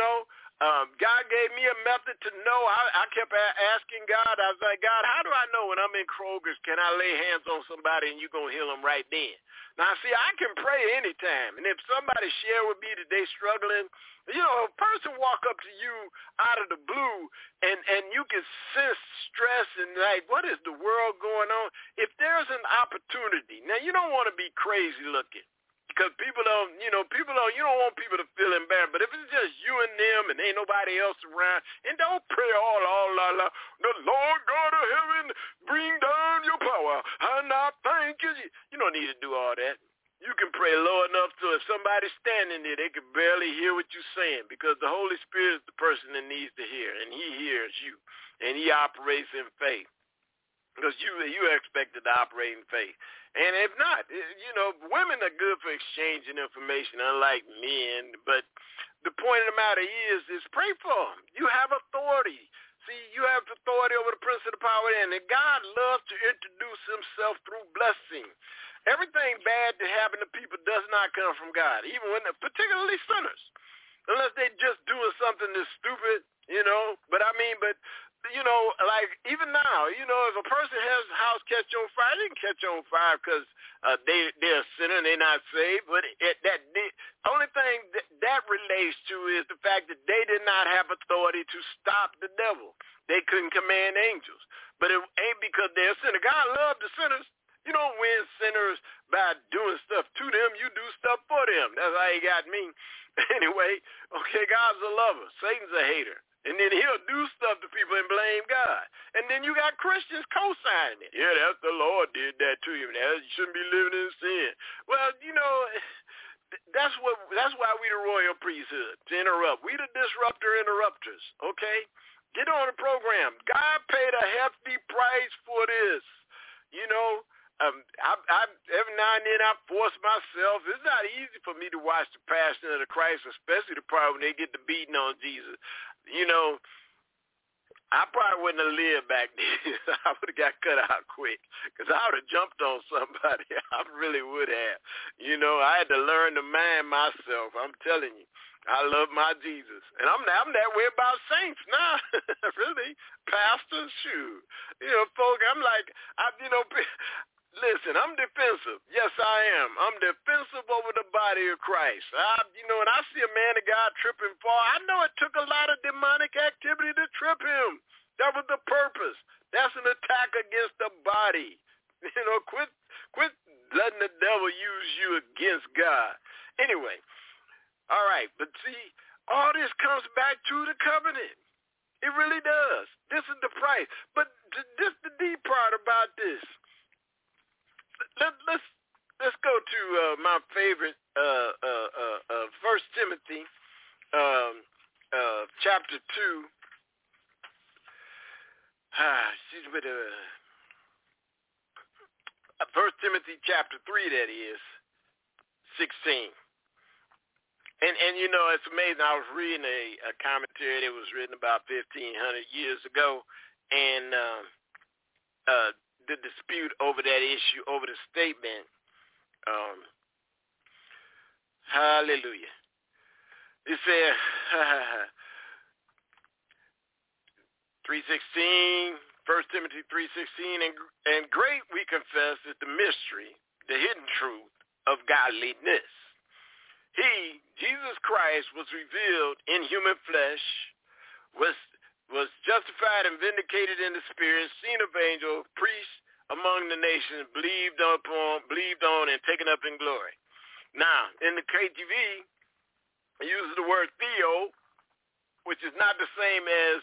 God gave me a method to know. I kept asking God. I was like, God, how do I know when I'm in Kroger's, can I lay hands on somebody and you're going to heal them right then? Now, see, I can pray anytime. And if somebody share with me that they're struggling, a person walk up to you out of the blue and you can sense stress and like, what is the world going on? If there's an opportunity, now you don't want to be crazy looking. Because you don't want people to feel embarrassed. But if it's just you and them and ain't nobody else around, and don't pray all la, the Lord God of heaven, bring down your power, and I thank you. You don't need to do all that. You can pray low enough so if somebody's standing there, they can barely hear what you're saying, because the Holy Spirit is the person that needs to hear, and he hears you, and he operates in faith. Because you're expected to operate in faith. And if not, women are good for exchanging information, unlike men. But the point of the matter is pray for them. You have authority. See, you have authority over the prince of the power, and God loves to introduce himself through blessing. Everything bad that happens to people does not come from God, even when, particularly sinners, unless they're just doing something that's stupid, But like even now, if a person has a house catch on fire, they can catch on fire because they're a sinner and they're not saved. But the only thing that relates to is the fact that they did not have authority to stop the devil. They couldn't command angels. But it ain't because they're a sinner. God loved the sinners. You don't win sinners by doing stuff to them. You do stuff for them. That's how he got me. Anyway, okay, God's a lover. Satan's a hater. And then he'll do stuff to people and blame God. And then you got Christians co-signing it. Yeah, that's the Lord did that to you. Now, you shouldn't be living in sin. Well, that's why we the royal priesthood, to interrupt. We the disruptor interrupters, okay? Get on the program. God paid a hefty price for this. Every now and then I force myself. It's not easy for me to watch the Passion of the Christ, especially the part when they get the beating on Jesus. I probably wouldn't have lived back then. I would have got cut out quick because I would have jumped on somebody. I really would have. I had to learn to mind myself. I'm telling you. I love my Jesus. And I'm that way about saints now. Really. Pastors, shoot. Folk, I'm like, listen, I'm defensive. Yes, I am. I'm defensive over the body of Christ. When I see a man of God trip and fall, I know it took a lot of demonic activity to trip him. That was the purpose. That's an attack against the body. Quit letting the devil use you against God. Anyway, all right, but see, all this comes back to the covenant. It really does. This is the price. But this the deep part about this. Let's go to my favorite 1 Timothy chapter 2. 1 Timothy chapter 3, that is, 16. And you know, it's amazing. I was reading a commentary that was written about 1,500 years ago, and the dispute over that issue, over the statement, hallelujah. It said, 3:16, 1 Timothy 3:16, and great, we confess, is the mystery, the hidden truth of godliness. He, Jesus Christ, was revealed in human flesh, was justified and vindicated in the spirit, seen of angels, preached among the nations, believed on, and taken up in glory. Now, in the KJV, it uses the word theo, which is not the same as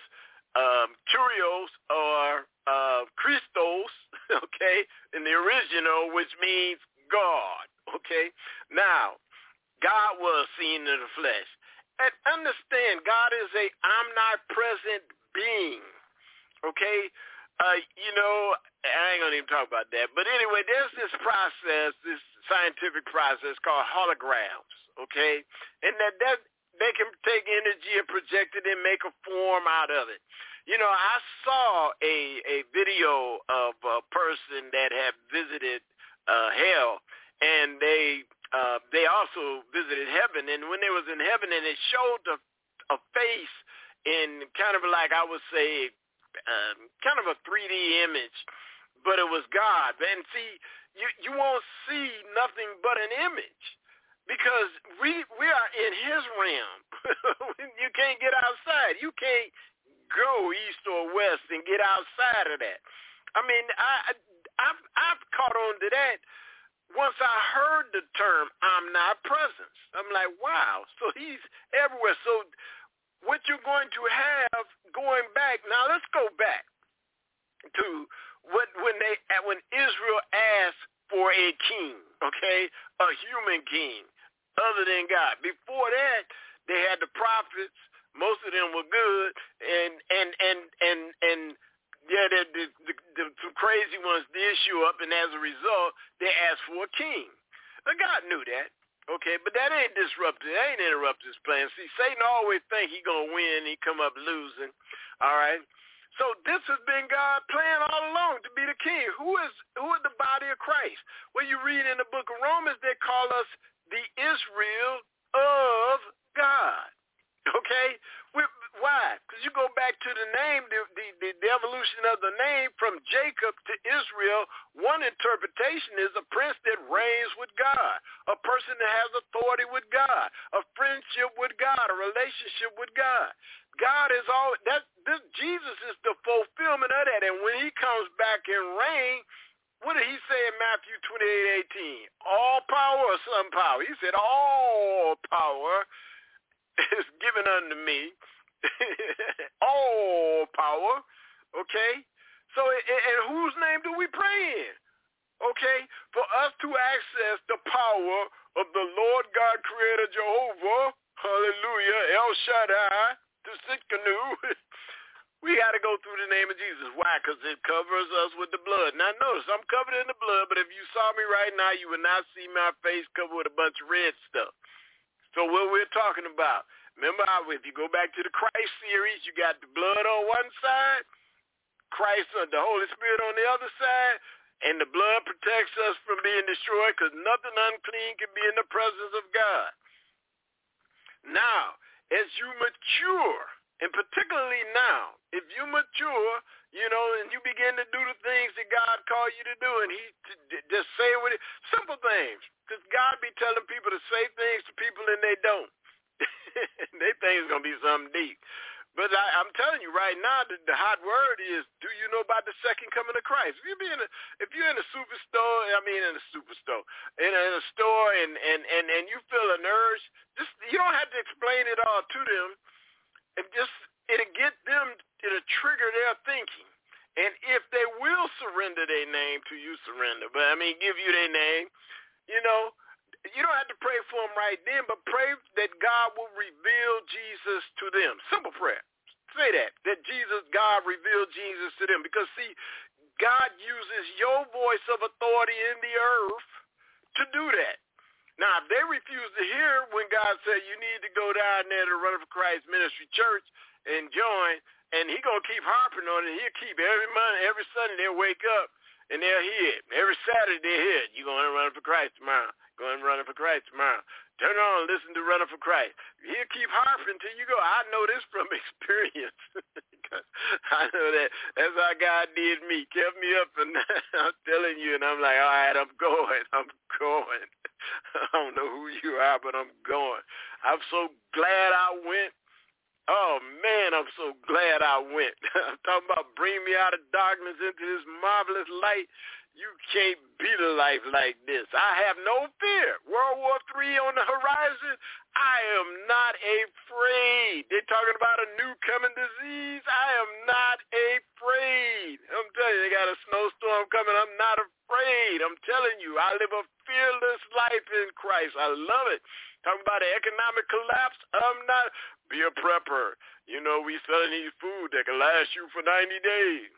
Kyrios or Christos, okay, in the original, which means God, okay. Now, God was seen in the flesh. And understand, God is a omnipresent being, okay? You know, I ain't going to even talk about that. But anyway, there's this process, this scientific process called holograms, okay? And that they can take energy and project it and make a form out of it. You know, I saw a video of a person that had visited hell, and they also visited heaven, and when they was in heaven, and it showed a face in kind of like, I would say, kind of a 3D image, but it was God. And see, you won't see nothing but an image, because we are in his realm. You can't get outside. You can't go east or west and get outside of that. I mean, I've caught on to that once I heard the term omnipresence. I'm like, wow, so he's everywhere. So what you're going to have going back, now let's go back to when Israel asked for a king, okay, a human king, other than God. Before that, they had the prophets. Most of them were good, and yeah, the crazy ones did show up, and as a result, they asked for a king. Now, God knew that, okay, but that ain't disrupted. That ain't interrupted his plan. See, Satan always think he going to win, he come up losing, all right? So this has been God's plan all along, to be the king. Who is the body of Christ? Well, you read in the book of Romans, they call us the Israel of God, okay? Why? Because you go back to the name, the evolution of the name from Jacob to Israel. One interpretation is a prince that reigns with God, a person that has authority with God, a friendship with God, a relationship with God. God is all that. Jesus is the fulfillment of that. And when he comes back and reign, what did he say in Matthew 28:18? All power or some power? He said, all power is given unto me. All power, okay? So in whose name do we pray in? Okay? For us to access the power of the Lord God Creator Jehovah, hallelujah, El Shaddai, the Sitkanu, we got to go through the name of Jesus. Why? Because it covers us with the blood. Now notice, I'm covered in the blood, but if you saw me right now, you would not see my face covered with a bunch of red stuff. So what we're talking about, remember, if you go back to the Christ series, you got the blood on one side, Christ, the Holy Spirit on the other side, and the blood protects us from being destroyed because nothing unclean can be in the presence of God. Now, as you mature, and particularly now, if you mature, you know, and you begin to do the things that God called you to do, and he just say with it, simple things, because God be telling people to say things to people and they don't. They think it's going to be something deep. But I'm telling you right now, the hot word is, do you know about the second coming of Christ? If you're in a superstore, in a store, and you feel an urge, you don't have to explain it all to them. It'll get them, it'll trigger their thinking. And if they will surrender their name to you, surrender. But give you their name, you know. You don't have to pray for them right then, but pray that God will reveal Jesus to them. Simple prayer. Say that Jesus, God revealed Jesus to them. Because, see, God uses your voice of authority in the earth to do that. Now, if they refuse to hear when God said you need to go down there to Running for Christ Ministry Church and join, and he going to keep harping on it, he'll keep every Monday, every Sunday they'll wake up and they'll hear it. Every Saturday they'll hear it. You're going to Running for Christ tomorrow. Going to Running for Christ tomorrow. Turn on, listen to Running for Christ. He'll keep harping till you go. I know this from experience. I know that's how God did me. Kept me up, and I'm telling you, and I'm like, all right, I'm going. I don't know who you are, but I'm going. I'm so glad I went. Oh, man, I'm so glad I went. I'm talking about bring me out of darkness into this marvelous light. You can't beat a life like this. I have no fear. World War III on the horizon. I am not afraid. They're talking about a new coming disease. I am not afraid. I'm telling you, they got a snowstorm coming. I'm not afraid. I'm telling you, I live a fearless life in Christ. I love it. Talking about an economic collapse. I'm not. Be a prepper. You know, we selling these food that can last you for 90 days.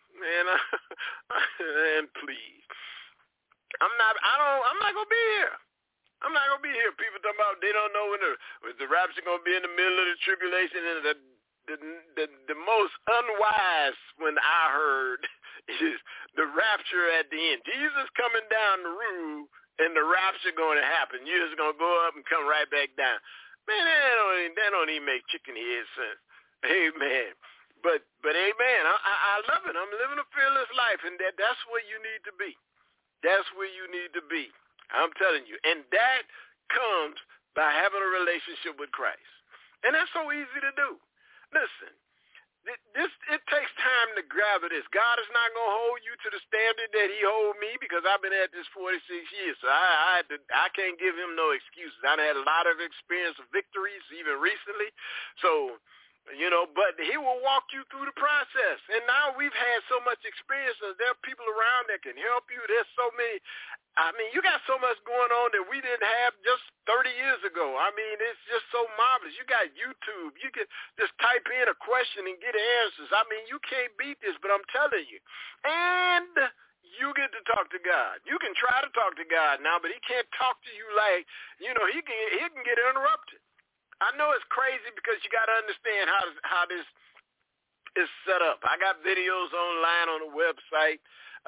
And please. I'm not gonna be here. I'm not gonna be here. People talking about they don't know when the rapture gonna be in the middle of the tribulation, and the most unwise when I heard is the rapture at the end. Jesus coming down the road and the rapture going to happen. You're just gonna go up and come right back down. Man, that don't even make chicken head sense. Amen. But amen. I love it. I'm living a fearless life, and that's where you need to be. That's where you need to be. I'm telling you. And that comes by having a relationship with Christ. And that's so easy to do. Listen, it takes time to gather this. God is not going to hold you to the standard that he hold me, because I've been at this 46 years. So I can't give him no excuses. I've had a lot of experience of victories even recently. So, you know, but he will walk you through the process. And now we've had so much experience. So there are people around that can help you. There's so many. I mean, you got so much going on that we didn't have just 30 years ago. I mean, it's just so marvelous. You got YouTube. You can just type in a question and get answers. I mean, you can't beat this, but I'm telling you. And you get to talk to God. You can try to talk to God now, but he can't talk to you like, you know, he can get interrupted. I know it's crazy because you got to understand how this is set up. I got videos online on the website.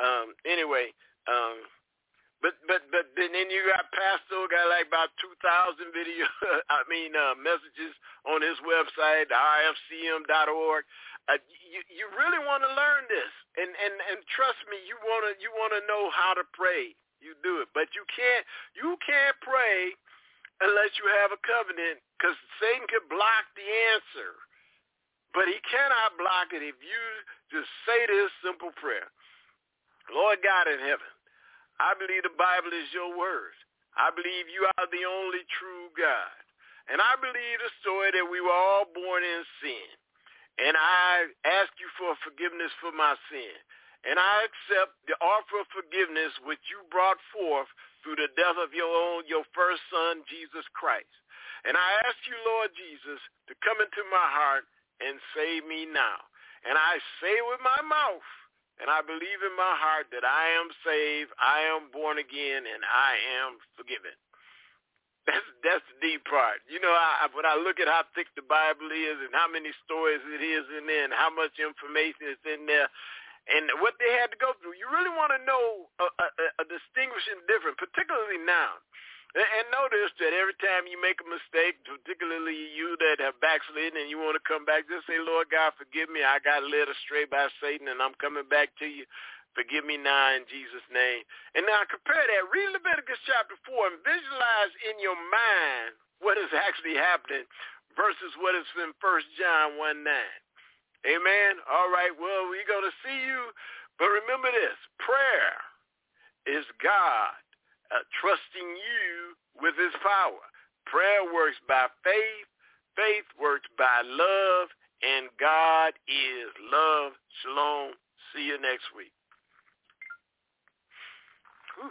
But then you got Pastor, got like about 2,000 messages on his website, rfcm.org. You really want to learn this, and trust me, you want to know how to pray. You do it, but you can't pray unless you have a covenant, because Satan can block the answer, but he cannot block it if you just say this simple prayer. Lord God in heaven, I believe the Bible is your word. I believe you are the only true God. And I believe the story that we were all born in sin. And I ask you for forgiveness for my sin. And I accept the offer of forgiveness which you brought forth through the death of your first son, Jesus Christ. And I ask you, Lord Jesus, to come into my heart and save me now. And I say with my mouth, and I believe in my heart that I am saved, I am born again, and I am forgiven. That's the deep part. You know, when I look at how thick the Bible is and how many stories it is in there and how much information is in there and what they had to go through, you really want to know a distinguishing difference, particularly now. And notice that every time you make a mistake, particularly you that have backslidden and you want to come back, just say, Lord God, forgive me. I got led astray by Satan, and I'm coming back to you. Forgive me now in Jesus' name. And now compare that. Read Leviticus chapter 4 and visualize in your mind what is actually happening versus what is in 1 John 1:9. Amen? All right, well, we're going to see you. But remember this, prayer is God trusting you with his power. Prayer works by faith. Faith works by love. And God is love. Shalom. See you next week. Whew.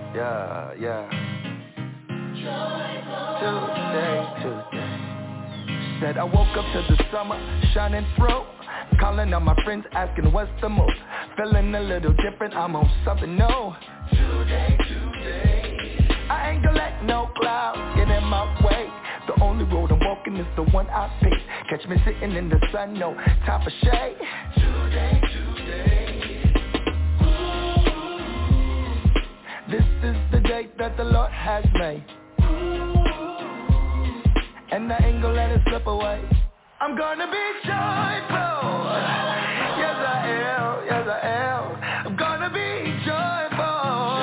Yeah. Tuesday. Said I woke up to the summer shining through. Calling on my friends asking what's the move. Feeling a little different, I'm on something new. Today. I ain't gonna let no clouds get in my way. The only road I'm walking is the one I pick. Catch me sitting in the sun, no time for shade. Today. This is the day that the Lord has made, and I ain't gonna let it slip away. I'm gonna be joyful. Yes I am. I'm gonna be joyful.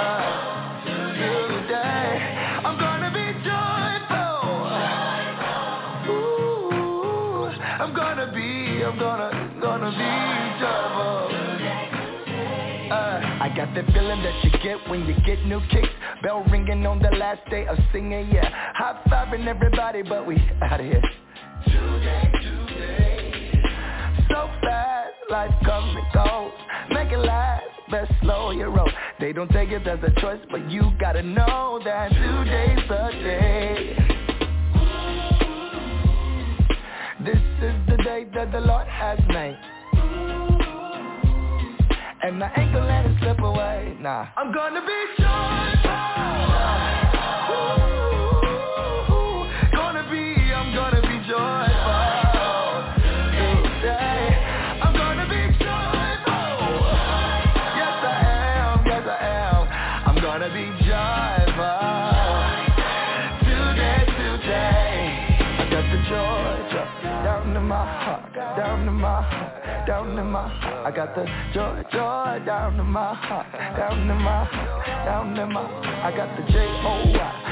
Today. I'm gonna be joyful. Ooh, I'm gonna be joyful. I got that feeling that you get when you get new kicks. Bell ringing on the last day of singing, yeah. High-fiving everybody, but we out of here. Today. So fast, life comes and goes. Make it last, best slow your roll. They don't take it as a choice, but you gotta know that today's the day. This is the day that the Lord has made, and I ain't gonna let it slip away, nah. I'm gonna be joyful. I'm gonna be joyful. Today. I'm gonna be joyful. Yes I am. I'm gonna be joyful. Today. I got the joy down in my heart. I got the joy down in my heart, I got the Joy